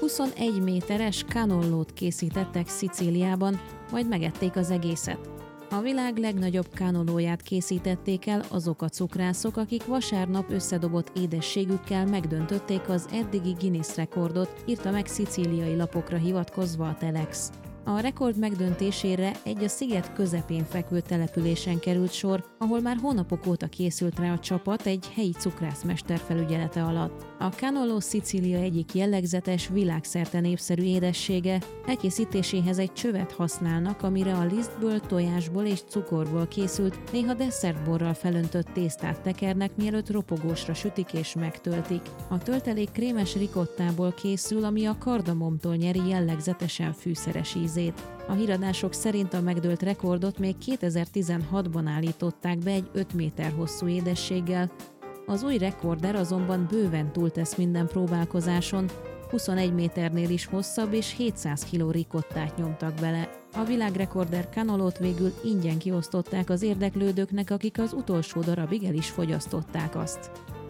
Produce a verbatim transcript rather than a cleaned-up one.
huszonegy méteres cannellót készítettek Szicíliában, majd megették az egészet. A világ legnagyobb cannellóját készítették el azok a cukrászok, akik vasárnap összedobott édességükkel megdöntötték az eddigi Guinness rekordot, írta meg szicíliai lapokra hivatkozva a Telex. A rekord megdöntésére egy a sziget közepén fekvő településen került sor, ahol már hónapok óta készült rá a csapat egy helyi cukrászmester felügyelete alatt. A cannelló Szicília egyik jellegzetes, világszerte népszerű édessége, elkészítéséhez egy csövet használnak, amire a lisztből, tojásból és cukorból készült, néha desszertborral felöntött tésztát tekernek, mielőtt ropogósra sütik és megtöltik. A töltelék krémes ricottából készül, ami a kardamomtól nyeri jellegzetesen fűszeres ízét. A híradások szerint a megdőlt rekordot még kétezer-tizenhatban állították be egy öt méter hosszú édességgel, az új rekorder azonban bőven túltesz minden próbálkozáson, huszonegy méternél is hosszabb és hétszáz kiló ricottát nyomtak bele. A világrekorder cannellót végül ingyen kiosztották az érdeklődőknek, akik az utolsó darabig el is fogyasztották azt.